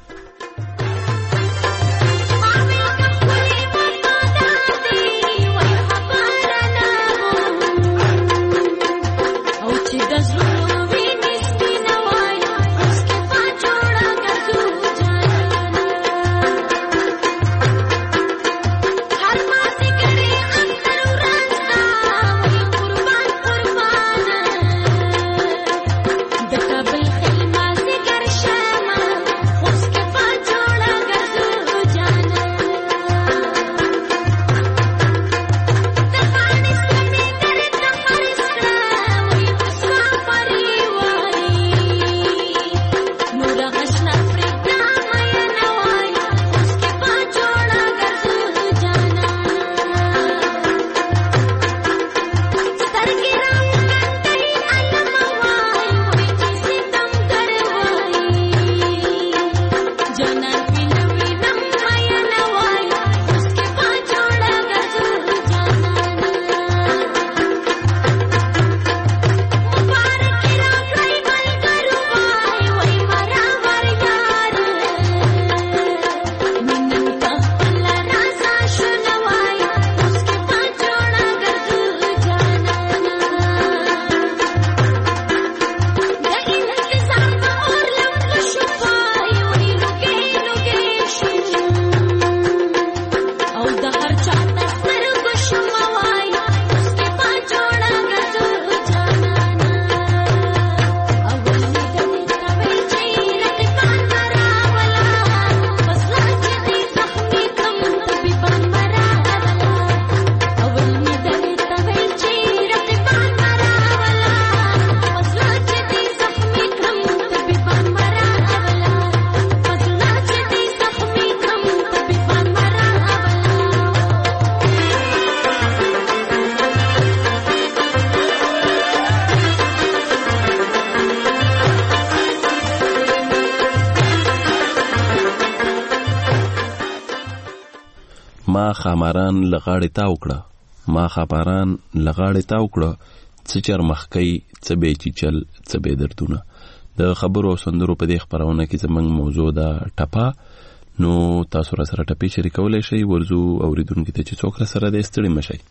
ما خاماران لغاړې تا وکړه ما خاماران لغاړې تا وکړه څه چر مخکې څه به چل څه به دردونه. د خبرو او سندرو په دې خبرونه کې زمنګ موضوع ده ټپا. نو تاسو را سره ټپې شریکولای شئ ورزو اوریدونکو ته چې څوک را سره د ستړي مشي.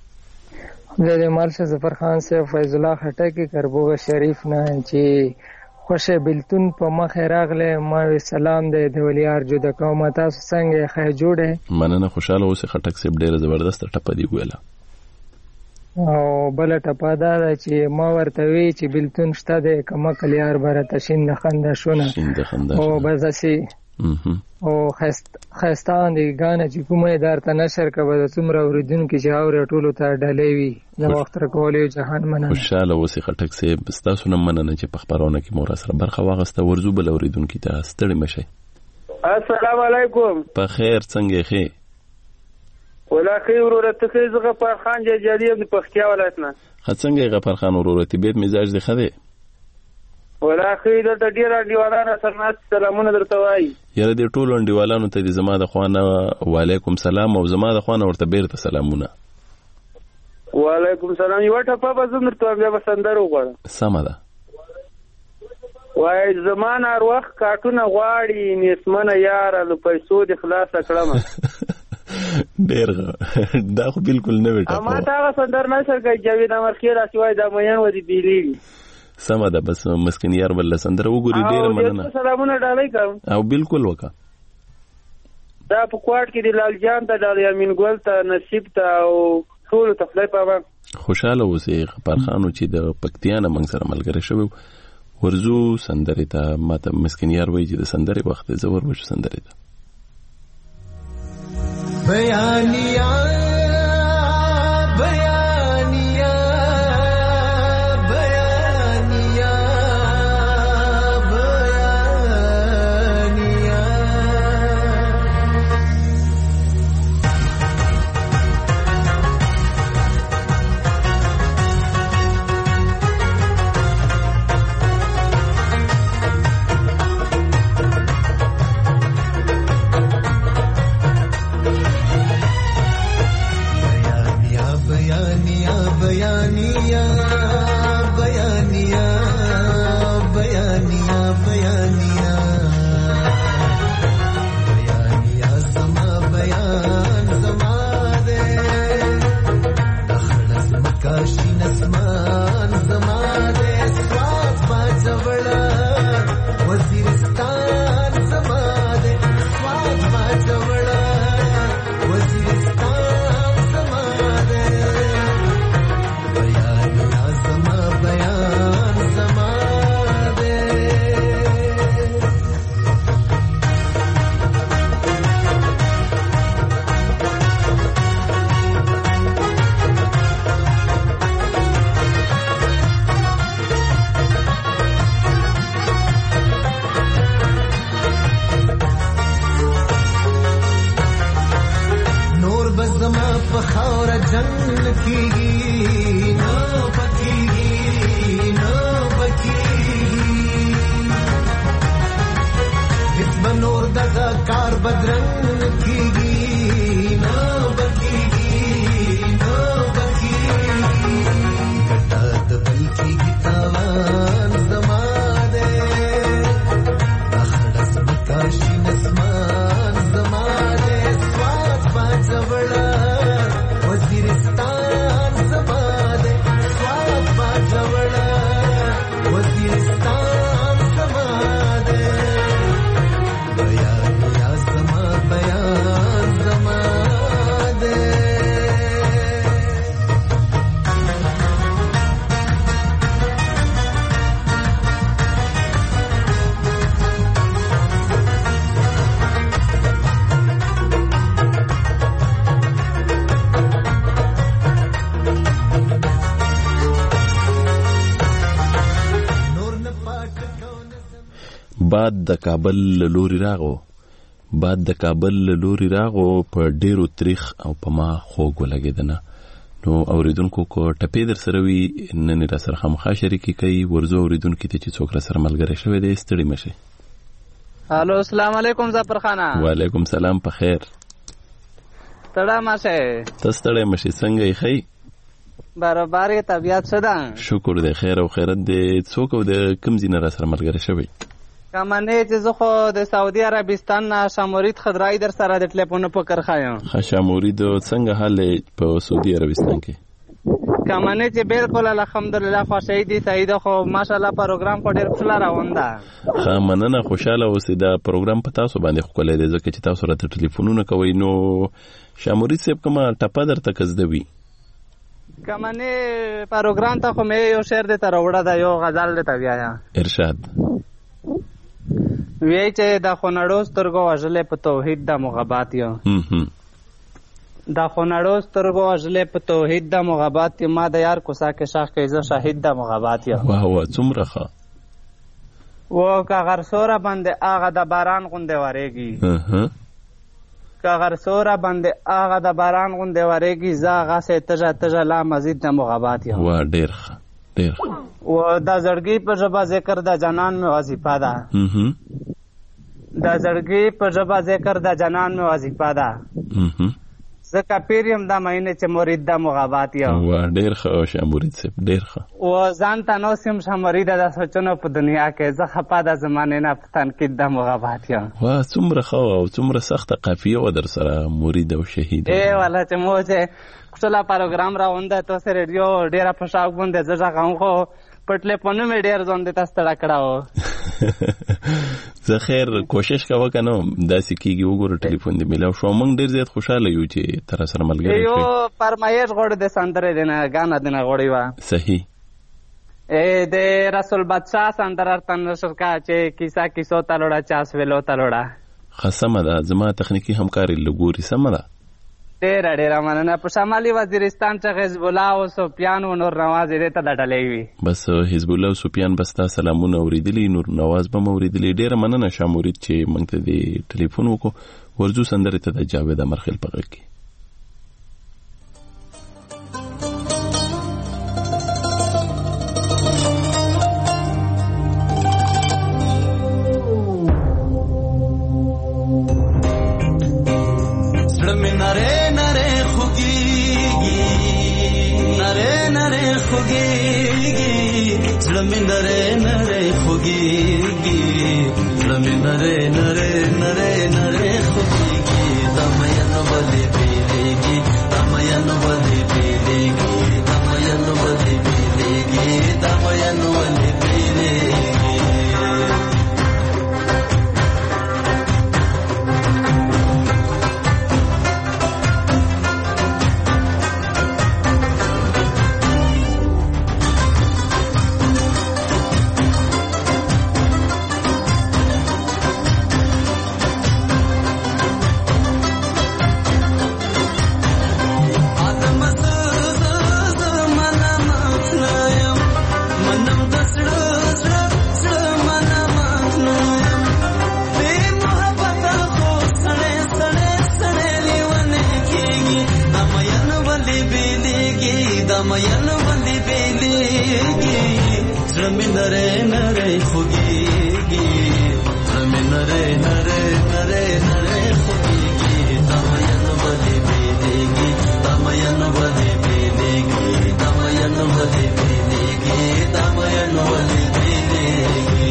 د مارشد ظفر خان سے فیض الله خټکی کربوغه شریف نه چې خوشه بلتون په مخه راغله ما سلام دې د ولیار جو د قوم تاسو څنګه خې جوړه مننه خوشاله اوسه خټک سیب ډیره زبردست ټپه دی ویله. او بل ټپه دا چې ما ورته وی چې بلتون شته د کما کلیار برته شین خنده شونه او بزسي او خستان دی غانه چې کومه دارته نشر کوي د څومره اوریدونکو چې اوري ټولو ته ډلې وي د وخت راکولې جهان مننه خوشاله اوسه خټک سیب تاسو نه مننه چې په خبرونه کې مور سره برخه واغسته ورزو بل اوریدونکو ته ستړي مشي. السلام علیکم. په خیر څنګه خې ولا خیر ورته خې زغه پر خان جاجالی د پختیا ولایت نه څنګه غفر خان ورته بیت مزاج دی خده ولا خیر د ډیر انډیوالانو سره سلامونه درته وایي. یاره د ټولو انډیوالانو ته د زما د خوانه وعلیکم سلام او زما د خوانه ورته بیرته سلامونه. وعلیکم سلام. یو ټپه به زم درته بیا بسندر وغواړم. سمه ده. وای زمان هر وخت کاټونه غواړي نسمنه یار له پیسو د خلاص کړم. ډیر دا خو بالکل نه وټه. اما تا سندر نه سر کوي جاوید امر خیر اسوای د مېن ودی بیلی. سمه ده بس مسکین یار بل سندر وګوري ډیر مننه. سلامونه ډالای کوم. او بالکل وکا. دا په کوټ کې د لال جان ته د یمین ګل ته نصیب ته او ټول ته خدای پاوه. خوشاله اوسئ خبر خانو چې د پکتیانه منګ سره ملګری شوی ورزو سندرې ته ماته مسکین یار وایي چې د سندرې وخت زور وشو سندرې ته. بیانیا بیانیا بدرنګ کیږي نو پکیږي نو پکیږي هیڅ بنور دغه کار بدرنګ کیږي نو پکیږي نو پکیږي کټه د بل کیږي تاوان زما ده اخړس بکاشي نسمان زما ده سواد باجوړه وزیرستان زما ده سواد باجوړه وزیرستان زما ده بیان یا زما بیان زما ده باد د کابل لوري راغو باد د کابل لوري راغو په ډیرو تاریخ او په ما خوګ ولګیدنه نو اوریدونکو کو ټپې در سره وی نن را سره خامخا شریکي کوي ورزو اوریدونکو ته چې څوک را سره ملګری شوی دی ستړي مشه. هالو السلام علیکم ظفر خان. وعلیکم سلام په خیر. تړه ماشه تستړی مشه څنګه یې خی برابر طبیعت شدا شکر دی خیر او خیرت دی څوک د کم زینه را سره ملګری شوی کمنه چې زه خو د سعودي عربستان نه شامورید خضرای در سره د ټلیفون په کرخایم ښه شامورید څنګه حال په سعودي عربستان کې کمنه چې بالکل الحمدلله خوشی دي سعید خو ماشاءالله پروګرام په ډیر ښه روان ده ښه مننه خوشاله اوسئ دا پروګرام په تاسو باندې ښکلی دی ځکه چې تاسو راته ټلیفونونه کوئ نو شامورید صاحب کومه ټپه درته کزدوي کمنه پروګرام ته خو مې یو شعر درته راوړه ده یو غزل درته بیا ارشاد وی چې د خونړو سترګو وژلې په توحید د مغبات یو د خونړو سترګو وژلې په توحید د مغبات ما د یار کوسا کې شاخ کې زه شاهد د مغبات یو واه واه څومره ښه و که غرسوره باندې هغه د باران غوندې ورېږي که غرسوره باندې هغه د باران غوندې ورېږي زه هغسې تږه تږه لا مزید د مغبات یم واه ډېر ښه ډېر ښه و د زړګي په ژبه ذکر د جنان مې وظیفه ده د زړګي په ژبه ذکر د جنان مې وظیفه ده زه کپیر یم دا مینې چې مرید د مغابات یم واه ډېر ښه شه مرید صاحب ډېر ښه و ځان ته نوس یم شه مرید د سوچونو په دنیا کې زه خفه د زمانې نه په تنقید د مغابات یم واه څومره ښه او څومره سخته قافیه وه در سره مرید او شهید ای والا چې مو چې کوټله پروګرام راونده تاسو ریډیو ډېره په شاوق باندې زه غږم خو په ټلیفون مې ډېر ځان دې تاسو ستړی کړی و زه خیر کوشش کوه که نه داسې کېږي وګوره ټلیفون دې میلاو شو موږ ډېر زیات خوشحاله یو چې ته را سره ملګری یو فرمایش غوړې د سندرې دی نه ګانه دی نه غوړې وه صحیح د رسول بادشاه سندره ورته نشر کا چې کیسه کیسو ته لوړه چاس ویلو ته لوړه ښه سمه ده زما تخنیکي همکاري لګوري سمه ده ډېره ډېره مننه په شمالي وزیرستان چې حزب الله او سفیان او نور نواز دې ته د ډلې وي بس حزب الله او سفیان بس تا سلامونه اوریدلی نور نواز به اوریدلی ډېره مننه شامورید چې موږ ته دې ټلیفون وکړو ورځو سندرې ته د جاوید امرخیل په غږ کې زړه نره نره خوږیږي زړه نره نره نره نره خوږیږي دا مین ولې پیلېږي دا مین ولې پیلېږي دا مین ولې پیلېږي دا مین ولې پیلېږي زړه مې نری نری خوږېږي زړه مې نری نری نری نری خوږېږي دا مین ولې بېلېږي دا مین ولې بېلېږي دا مین ولې بېلېږي دا مین ولې بېلېږي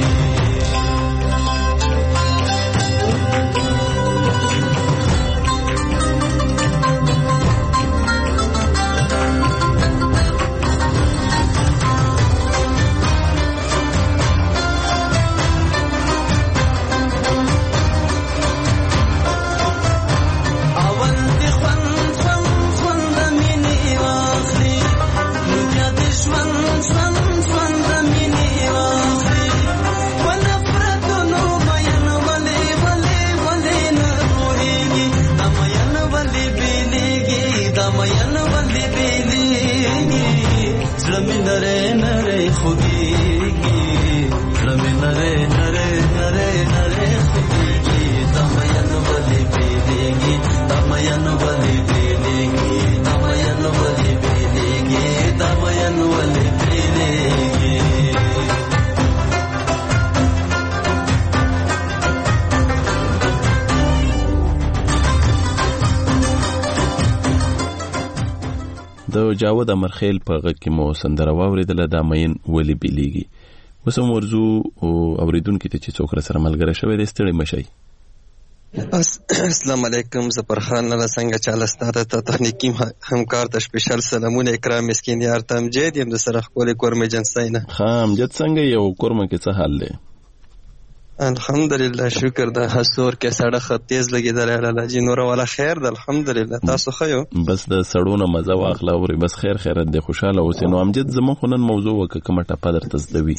د جاود امرخیل په غږ کې مو سندره واورېدله دا مین ولې بیلیږي. اوس هم ورځو اورېدونکي ته چې څوک راسره ملګری شوی دی ستړي مه شئ. السلام علیکم زفرخان لاله څنګه چاله ستا ته تخنیکي همکار ته سپیشل سلامونه اکرام مسکین یار ته امجد یم د سره ښکلې کورمې جنسۍ نه. ښه امجد څنګه یې او کورمه کې څه حال دی؟ الحمدلله شکر ده حسور کې سړه خط تیز لګېدلی لاله جي نوره والا خیر ده الحمدلله تاسو ښه یو؟ بس د سړو نه مزه واخله اورې بس خیر خیرت دی خوشحاله اوسې. نو امجد زموږ خو نن موضوع وکړه کومه ټپه درته زده وي؟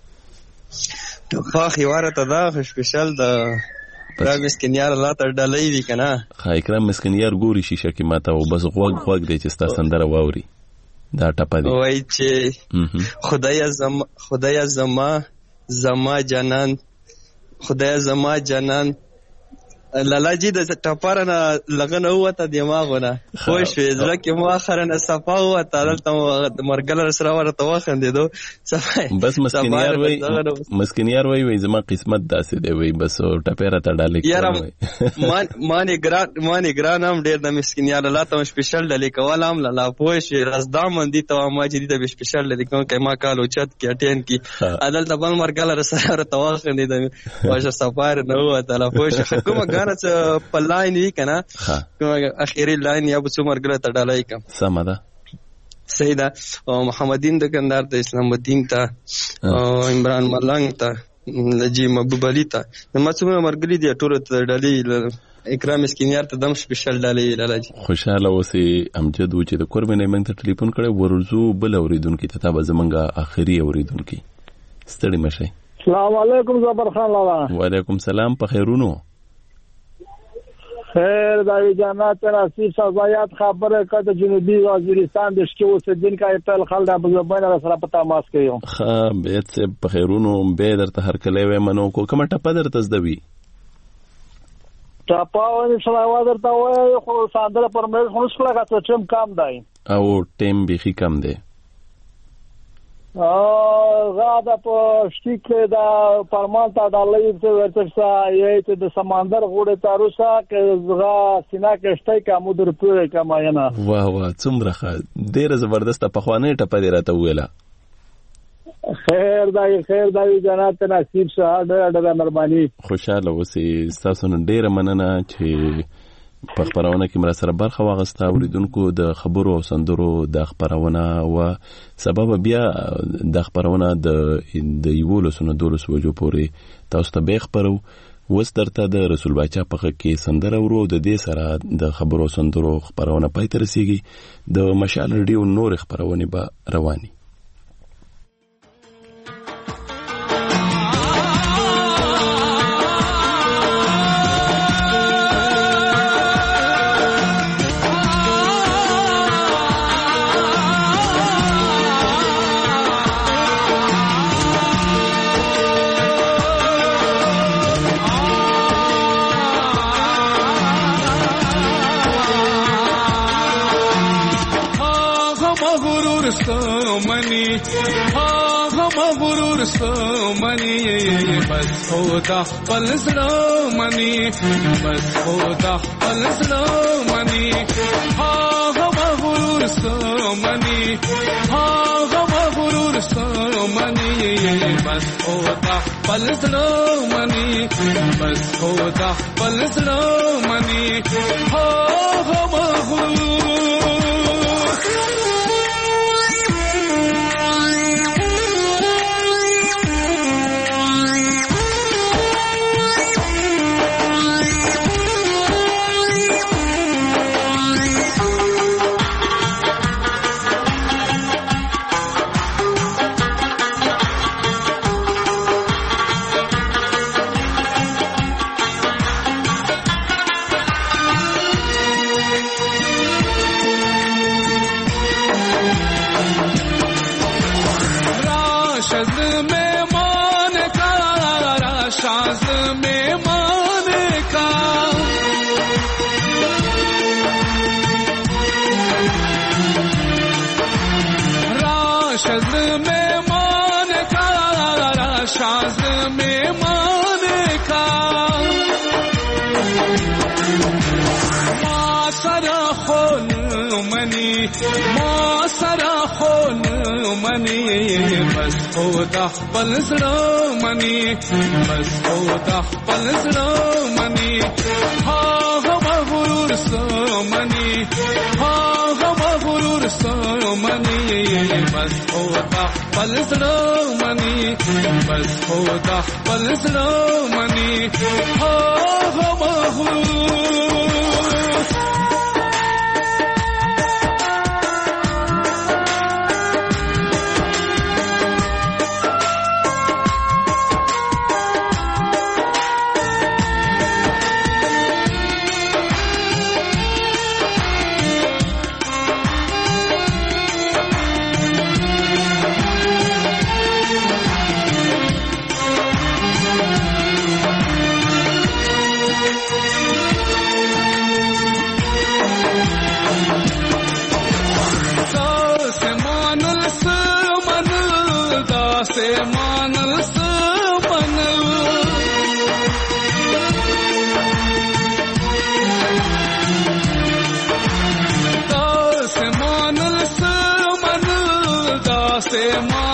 ټپه خیواره ته دا خو سپیشل د اکرام مسکینیار الله ته ډالۍ وي که نه؟ ښه اکرام مسکینیار ګوري شیشه کې ماته او بس غوږ غوږ دی چې ستا سندره واوري دا ټپه دی. وایي چې خدایه زما خدایه زما زما جانان خدای زما جانان لالا جی د ټپاره نه لغنه ووته دماغونه خوښ شوې زړه کې مو اخره نه صفا ووته دلته مرګلر سره ورته وخندېدو بس مسکینیار وایي مسکینیار وایي وایي زما قسمت داسې دی وایي بس ټپې راته ډالۍ یاره مانې ګران مانې ګران هم ډېر د مسکینیار الله ته سپیشل ډالۍ کول هم لالا پوه شوې رزدامن دي ته ما چې دي ته سپیشل ډالۍ کوم که ما کال اوچت کې اټین کې دلته بل مرګلر سره ورته وخندېدو واشه صفا نه ووته لا پوه شوې کومه څه په لاین وي که نه اخري لاین یا به څو مرګله ته ډالۍ کړم. سمه ده صحیح ده. او محمدین دکندار ته اسلام الدین ته عمران ملنګ ته جی محبوب علي ته ما څومره مرګلي دي ټولو ته ډالۍ اکرام مسکینیار ته دم سپیشل ډالۍ لالا جي. خوشحاله اوسې امجد و چې د کوربې نه موږ ته ټلیفون کړی ورځو بل اورېدونکي ته تا به زموږ آخري اورېدونکي ستړي مه شئ. السلام علیکم زبرخان لالا. وعلیکم سلام په خیرونو خیر داوی جانات نصیب سزایات خبره کده جنوبی وزیرستان د شکو اوسیدونکو ایتل خلک په زبانه سره په تماس کې یو. ښه بیت څه په خیرونو به درته هر کله وې منو کو کومه ټپه درته زدوي؟ ټپه ونی شلای درته وای خو ساندره پر مې خو څه لګا څه چم کم دی او ټیم بيخي کم دی. غاده په شتیک دا پرمان ته ډالۍ ته ورڅه یې د سمندر غوړې تاروسا کې زغا سینا کې شتای کوم در پوره کما نه. واه واه څومره ښه ډېر زبردست په خوانې ټپه دی راته ویله. خیر دای خیر دای جنات نصیب شه ډېر ډېر مهرباني. خوشاله اوسې تاسو نن ډېر مننه چې په خبرونه کې مر سره برخه واغسته اوریدونکو د خبرو او سندرو د خبرونه او سبب بیا د خبرونه د د یولو سن دولس وجو پورې تاسو ته به خبرو وس درته د رسول باچا په کې سندره ورو د دې سره د خبرو سندرو خبرونه پای تر رسیږي د مشال ریډیو نور خبرونه به رواني. منی غرور سمني بس خدا خپل زړه مني بس خدا خپل زړه مني ها غرور سمني ها غرور سمني بس خدا خپل زړه مني بس خدا خپل زړه مني ها غرور بس خدا خپل زړه مني بس خدا خپل زړه مني ها غرور سمني ها غرور سمني بس خدا خپل زړه مني بس خدا خپل زړه مني ها غرور se